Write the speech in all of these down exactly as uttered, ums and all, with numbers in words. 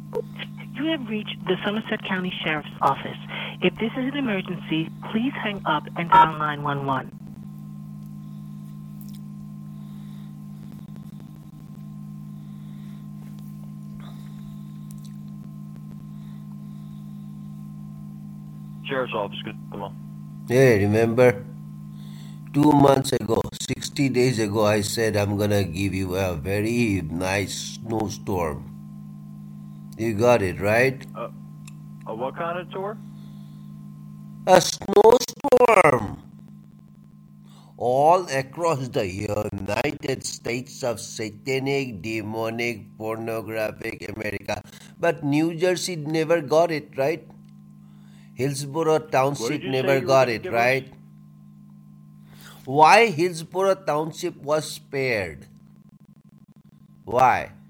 You have reached the Somerset County Sheriff's Office. If this is an emergency, please hang up and dial nine one one. Sheriff's Office, come on. Hey, remember? Two months ago, sixty days ago, I said I'm gonna give you a very nice snowstorm. You got it, right? Uh, uh, what kind of tour? A snowstorm! All across the United States of satanic, demonic, pornographic America. But New Jersey never got it, right? Hillsborough Township never got it, right? Us? Why Hillsborough Township was spared? Why?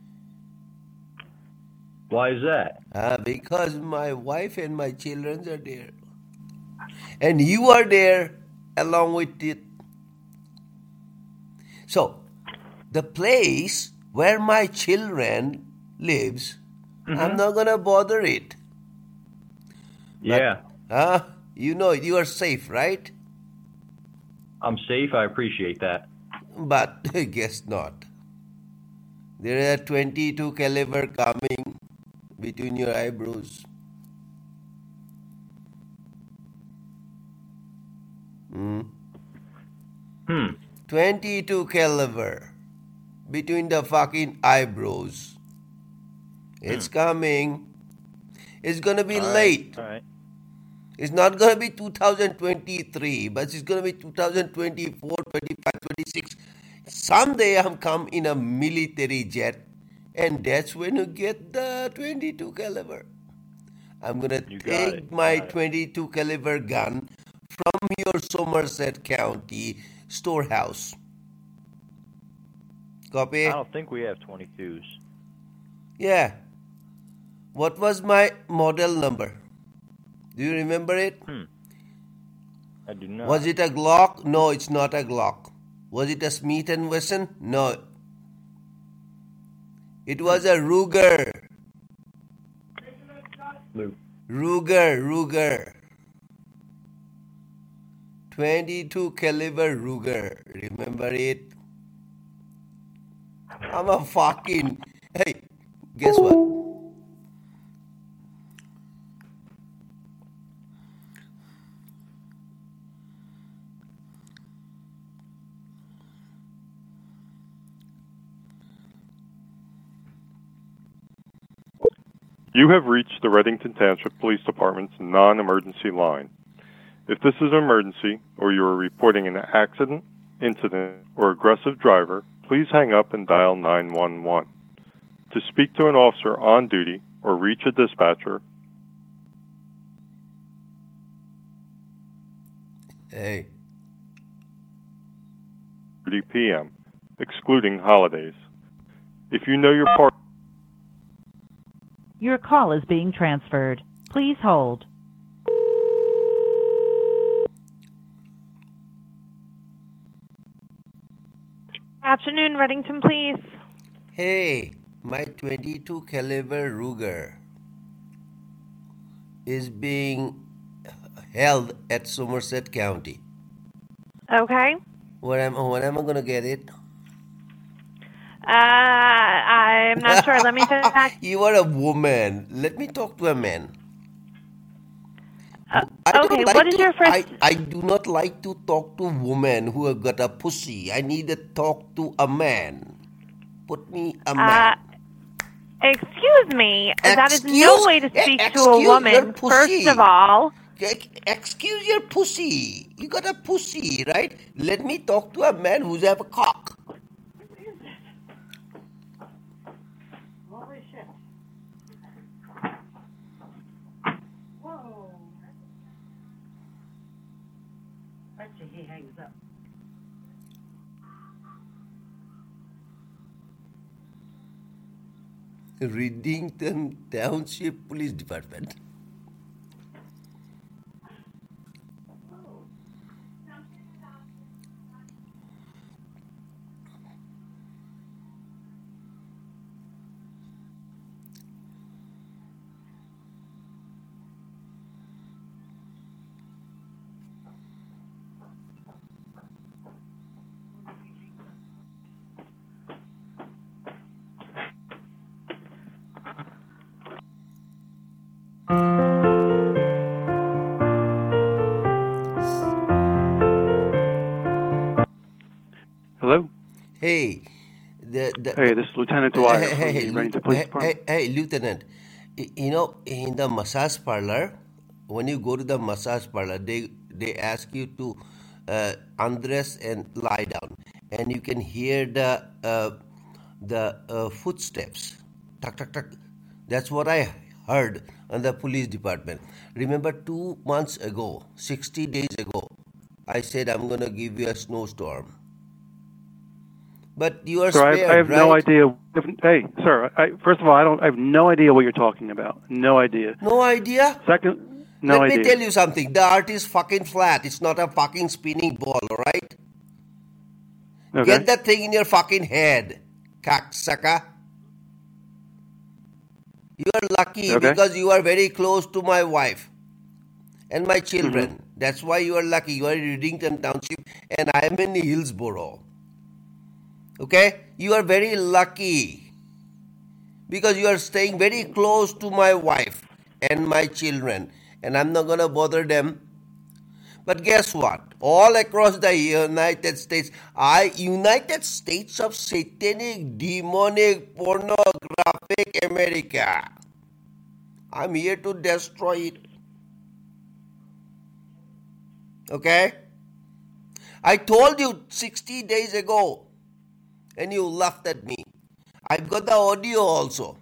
Why is that? Uh, because my wife and my children are there. And you are there along with it. So, the place where my children lives, mm-hmm. I'm not going to bother it. Yeah. But, uh, you know, you are safe, right? I'm safe. I appreciate that. But guess not. There is a twenty-two caliber coming between your eyebrows. Hmm. Hmm. twenty-two caliber between the fucking eyebrows. It's hmm. coming. It's gonna be All late. Right. All right. It's not gonna be two thousand twenty-three, but it's gonna be two thousand twenty-four, twenty-five, twenty-six. Someday I'm come in a military jet, and that's when you get the twenty-two caliber. I'm gonna you take my twenty-two caliber gun from your Somerset County storehouse. Copy? I don't think we have twenty-twos. Yeah. What was my model number? Do you remember it? Hmm. I do not. Was it a Glock? No, it's not a Glock. Was it a Smith and Wesson? No. It was a Ruger. Luke. Ruger, Ruger. twenty-two caliber Ruger. Remember it? I'm a fucking... Hey, guess what? You have reached the Reddington Township Police Department's non-emergency line. If this is an emergency or you are reporting an accident, incident, or aggressive driver, please hang up and dial nine one one. To speak to an officer on duty or reach a dispatcher, Hey. thirty p.m., excluding holidays. If you know your part... Your call is being transferred. Please hold. Afternoon, Reddington Police. Hey, my twenty-two caliber Ruger is being held at Somerset County. Okay. Where am, when am I going to get it? Uh, I'm not sure. Let me check. You are a woman. Let me talk to a man. Uh, okay, like what is to, your first... I, I do not like to talk to women who have got a pussy. I need to talk to a man. Put me a man. Uh, excuse me. Excuse, that is no way to speak to a woman, first of all. Excuse your pussy. You got a pussy, right? Let me talk to a man who's have a cock. He hangs up. Reddington Township Police Department. Hey, the, the Hey, this is Lieutenant Dwyer hey, from hey, the hey, Reddington Lieu- Police hey, Department. hey, hey, Lieutenant, y- you know, in the massage parlor, when you go to the massage parlor, they they ask you to uh, undress and lie down, and you can hear the uh, the uh, footsteps, tuck tuck tuck. That's what I heard on the police department. Remember, two months ago, sixty days ago, I said I'm gonna give you a snowstorm. But you are Sir, I have, I spared, have no right? idea. If, hey, sir, I, first of all, I don't. I have no idea what you're talking about. No idea. No idea? Second, no Let idea. me tell you something. The earth is fucking flat. It's not a fucking spinning ball, alright? Okay. Get that thing in your fucking head, cocksucker. You are lucky Okay. because you are very close to my wife and my children. Mm-hmm. That's why you are lucky. You are in Reddington Township and I am in Hillsboro. Okay? You are very lucky because you are staying very close to my wife and my children, and I'm not gonna bother them. But guess what? All across the United States, I United States of Satanic, Demonic, Pornographic America. I'm here to destroy it. Okay? I told you sixty days ago, and you laughed at me. I've got the audio also.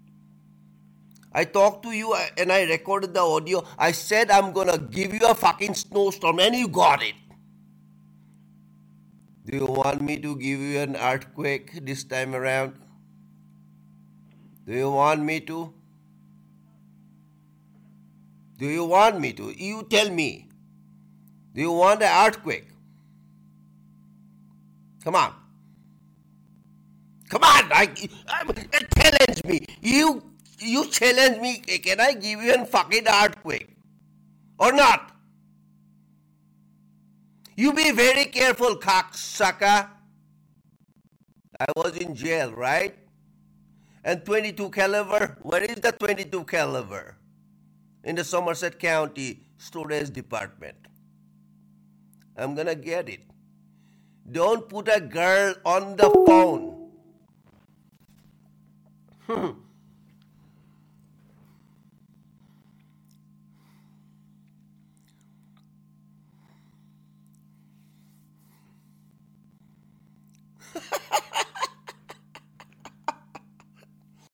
I talked to you and I recorded the audio. I said I'm gonna give you a fucking snowstorm and you got it. Do you want me to give you an earthquake this time around? Do you want me to? Do you want me to? You tell me. Do you want an earthquake? Come on. Come on, I, I, challenge me. You you challenge me. Can I give you a fucking earthquake? Or not? You be very careful, cocksucker. I was in jail, right? And twenty-two caliber, where is the twenty-two caliber? In the Somerset County Storage Department. I'm gonna get it. Don't put a girl on the phone. Hmm.